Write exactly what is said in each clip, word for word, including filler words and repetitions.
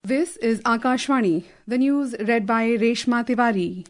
This is Akashvani, the news read by Reshma Tiwari.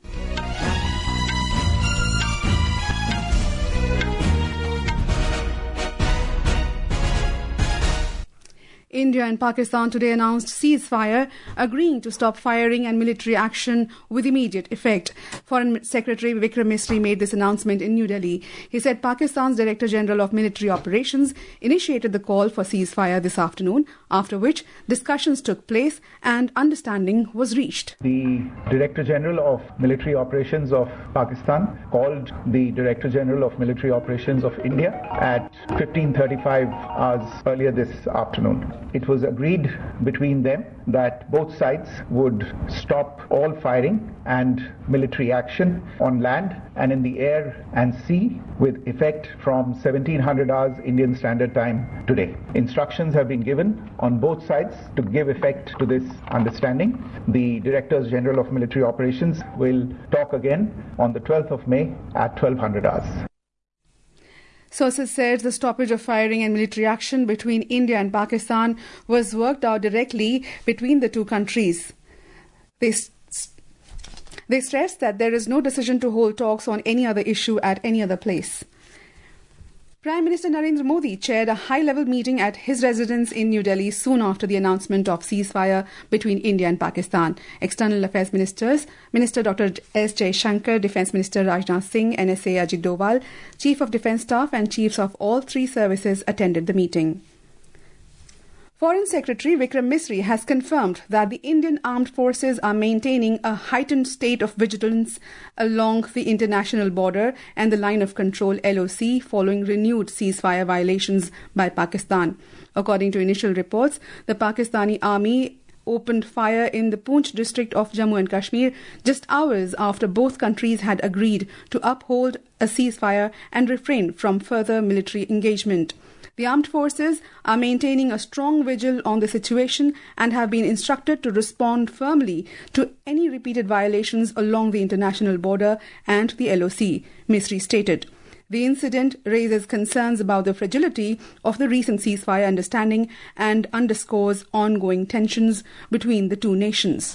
India and Pakistan today announced ceasefire, agreeing to stop firing and military action with immediate effect. Foreign Secretary Vikram Misri made this announcement in New Delhi. He said Pakistan's Director General of Military Operations initiated the call for ceasefire this afternoon, after which discussions took place and understanding was reached. The Director General of Military Operations of Pakistan called the Director General of Military Operations of India at fifteen thirty-five hours earlier this afternoon. It was agreed between them that both sides would stop all firing and military action on land and in the air and sea with effect from seventeen hundred hours Indian Standard Time today. Instructions have been given on both sides to give effect to this understanding. The Directors General of Military Operations will talk again on the twelfth of May at twelve hundred hours. Sources said the stoppage of firing and military action between India and Pakistan was worked out directly between the two countries. They, st- they stressed that there is no decision to hold talks on any other issue at any other place. Prime Minister Narendra Modi chaired a high-level meeting at his residence in New Delhi soon after the announcement of ceasefire between India and Pakistan. External Affairs Ministers, Minister Doctor S. Jaishankar, Defence Minister Rajnath Singh, N S A Ajit Doval, Chief of Defence Staff and Chiefs of all three services attended the meeting. Foreign Secretary Vikram Misri has confirmed that the Indian armed forces are maintaining a heightened state of vigilance along the international border and the line of control L O C following renewed ceasefire violations by Pakistan. According to initial reports, the Pakistani army opened fire in the Poonch district of Jammu and Kashmir just hours after both countries had agreed to uphold a ceasefire and refrain from further military engagement. The armed forces are maintaining a strong vigil on the situation and have been instructed to respond firmly to any repeated violations along the international border and the L O C, Misri stated. The incident raises concerns about the fragility of the recent ceasefire understanding and underscores ongoing tensions between the two nations.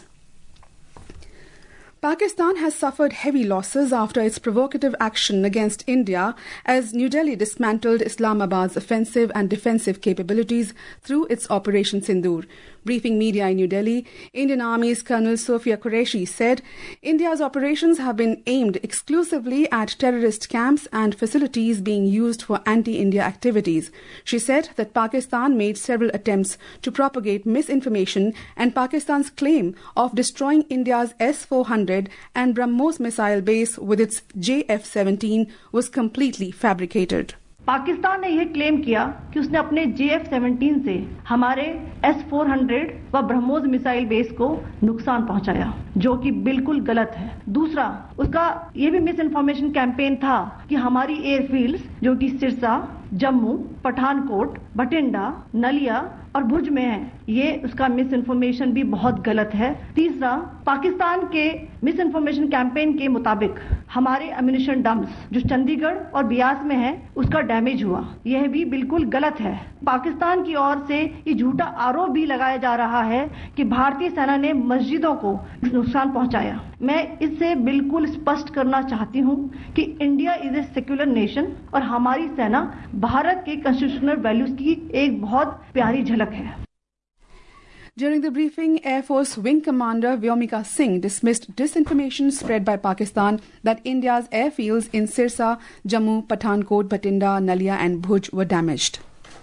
Pakistan has suffered heavy losses after its provocative action against India as New Delhi dismantled Islamabad's offensive and defensive capabilities through its Operation Sindoor. Briefing media in New Delhi, Indian Army's Colonel Sophia Qureshi said India's operations have been aimed exclusively at terrorist camps and facilities being used for anti-India activities. She said that Pakistan made several attempts to propagate misinformation and Pakistan's claim of destroying India's S four hundred and BrahMos missile base with its J F seventeen was completely fabricated. Pakistan ने यह claim किया कि उसने अपने जे F seventeen से हमारे S four hundred व BrahMos missile base को नुकसान पहुंचाया, जो कि बिल्कुल गलत है। दूसरा, उसका यह भी मिस इन्फॉर्मेशन कैंपेन था कि हमारी एयरफील्ड्स जो कि सिरसा, जम्मू, पठानकोट, बठिंडा, नलिया और भुज में है, ये उसका मिस इन्फॉर्मेशन भी बहुत गलत है। तीसरा, पाकिस्तान के मिस इन्फॉर्मेशन कैंपेन के मुताबिक हमारे एम्यूनिशन डम्प्स जो चंडीगढ़ और बियास में है उसका डैमेज हुआ, यह भी बिल्कुल गलत है। पाकिस्तान की ओर से ये झूठा आरोप भी लगाया जा रहा है कि भारतीय सेना ने मस्जिदों को नुकसान पहुंचाया। मैं इससे बिल्कुल स्पष्ट करना चाहती हूं कि India is a secular nation और हमारी सेना भारत के कॉन्स्टिट्यूशनल वैल्यूज की एक बहुत प्यारी झलक है। During the briefing, Air Force Wing Commander Vyomika Singh dismissed disinformation spread by Pakistan that India's airfields in Sirsa, Jammu, Pathankot, Bathinda, Nalia and Bhuj were damaged.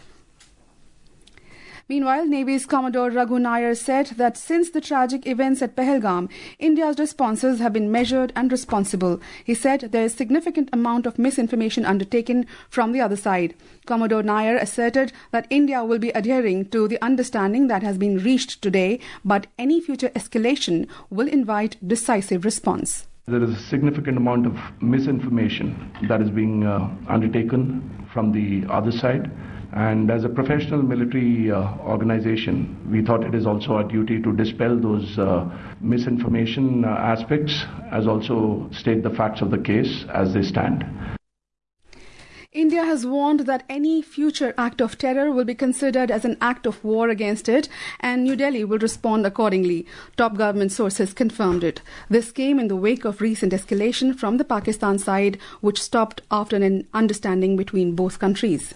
Meanwhile, Navy's Commodore Raghu Nair said that since the tragic events at Pahalgam, India's responses have been measured and responsible. He said there is significant amount of misinformation undertaken from the other side. Commodore Nair asserted that India will be adhering to the understanding that has been reached today, but any future escalation will invite decisive response. There is a significant amount of misinformation that is being uh, undertaken from the other side. And as a professional military uh, organization, we thought it is also our duty to dispel those uh, misinformation uh, aspects, as also state the facts of the case as they stand. India has warned that any future act of terror will be considered as an act of war against it, and New Delhi will respond accordingly. Top government sources confirmed it. This came in the wake of recent escalation from the Pakistan side, which stopped after an understanding between both countries.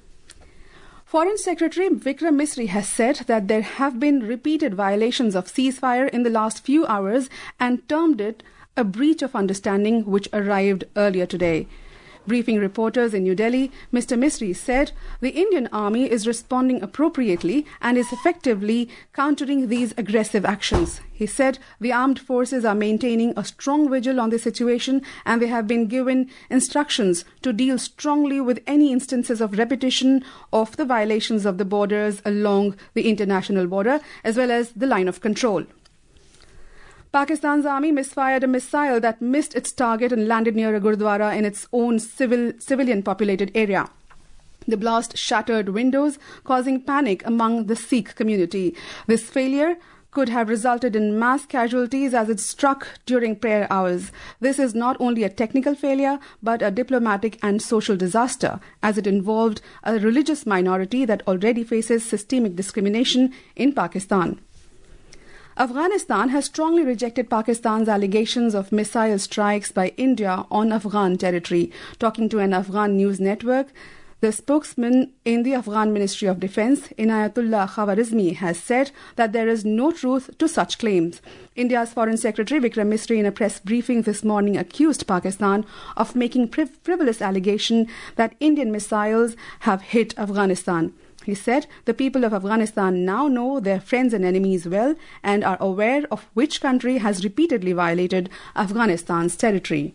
Foreign Secretary Vikram Misri has said that there have been repeated violations of ceasefire in the last few hours and termed it a breach of understanding which arrived earlier today. Briefing reporters in New Delhi, Mister Misri said the Indian Army is responding appropriately and is effectively countering these aggressive actions. He said the armed forces are maintaining a strong vigil on the situation and they have been given instructions to deal strongly with any instances of repetition of the violations of the borders along the international border as well as the line of control. Pakistan's army misfired a missile that missed its target and landed near a gurdwara in its own civil, civilian-populated area. The blast shattered windows, causing panic among the Sikh community. This failure could have resulted in mass casualties as it struck during prayer hours. This is not only a technical failure, but a diplomatic and social disaster, as it involved a religious minority that already faces systemic discrimination in Pakistan. Afghanistan has strongly rejected Pakistan's allegations of missile strikes by India on Afghan territory. Talking to an Afghan news network, the spokesman in the Afghan Ministry of Defense, Inayatullah Khawarizmi, has said that there is no truth to such claims. India's Foreign Secretary Vikram Misri in a press briefing this morning accused Pakistan of making frivolous allegation that Indian missiles have hit Afghanistan. He said the people of Afghanistan now know their friends and enemies well and are aware of which country has repeatedly violated Afghanistan's territory.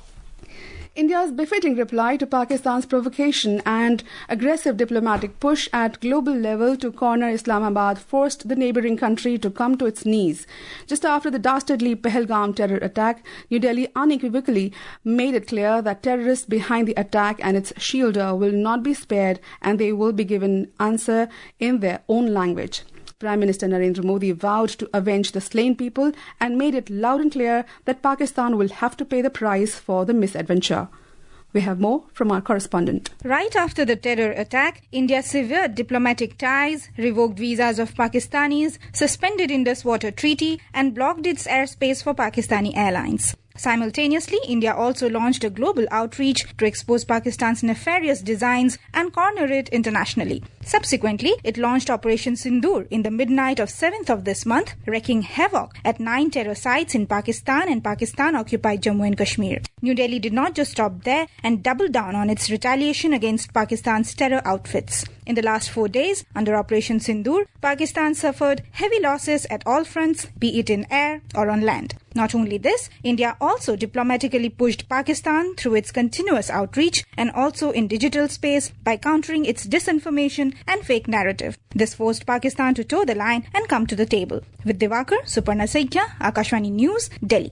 India's befitting reply to Pakistan's provocation and aggressive diplomatic push at global level to corner Islamabad forced the neighbouring country to come to its knees. Just after the dastardly Pahalgam terror attack, New Delhi unequivocally made it clear that terrorists behind the attack and its shielder will not be spared and they will be given answer in their own language. Prime Minister Narendra Modi vowed to avenge the slain people and made it loud and clear that Pakistan will have to pay the price for the misadventure. We have more from our correspondent. Right after the terror attack, India severed diplomatic ties, revoked visas of Pakistanis, suspended Indus Water Treaty and blocked its airspace for Pakistani airlines. Simultaneously, India also launched a global outreach to expose Pakistan's nefarious designs and corner it internationally. Subsequently, it launched Operation Sindoor in the midnight of seventh of this month, wreaking havoc at nine terror sites in Pakistan and Pakistan-occupied Jammu and Kashmir. New Delhi did not just stop there and doubled down on its retaliation against Pakistan's terror outfits. In the last four days, under Operation Sindoor, Pakistan suffered heavy losses at all fronts, be it in air or on land. Not only this, India also diplomatically pushed Pakistan through its continuous outreach and also in digital space by countering its disinformation and fake narrative. This forced Pakistan to toe the line and come to the table. With Divakar, Suparna Saikya, Akashvani News, Delhi.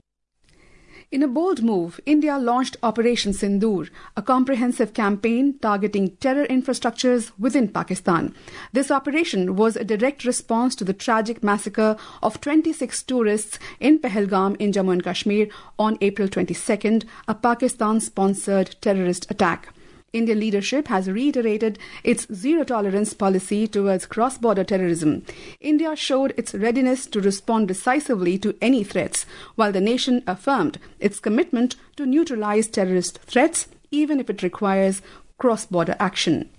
In a bold move, India launched Operation Sindoor, a comprehensive campaign targeting terror infrastructures within Pakistan. This operation was a direct response to the tragic massacre of twenty-six tourists in Pahalgam in Jammu and Kashmir on April twenty-second, a Pakistan-sponsored terrorist attack. Indian leadership has reiterated its zero-tolerance policy towards cross-border terrorism. India showed its readiness to respond decisively to any threats, while the nation affirmed its commitment to neutralize terrorist threats, even if it requires cross-border action.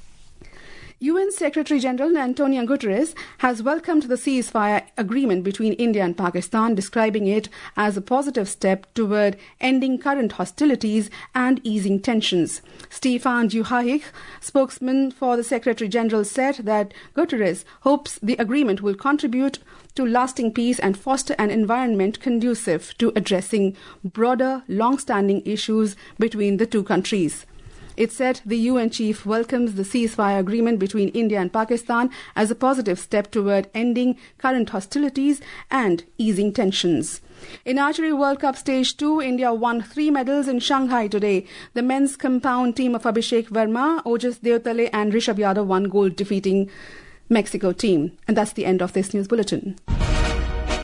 U N Secretary-General Antonio Guterres has welcomed the ceasefire agreement between India and Pakistan, describing it as a positive step toward ending current hostilities and easing tensions. Stefan Dujarric, spokesman for the Secretary-General, said that Guterres hopes the agreement will contribute to lasting peace and foster an environment conducive to addressing broader, long-standing issues between the two countries. It said the U N chief welcomes the ceasefire agreement between India and Pakistan as a positive step toward ending current hostilities and easing tensions. In Archery World Cup Stage two, India won three medals in Shanghai today. The men's compound team of Abhishek Verma, Ojas Devtale and Rishabh Yadav won gold, defeating Mexico team. And that's the end of this news bulletin.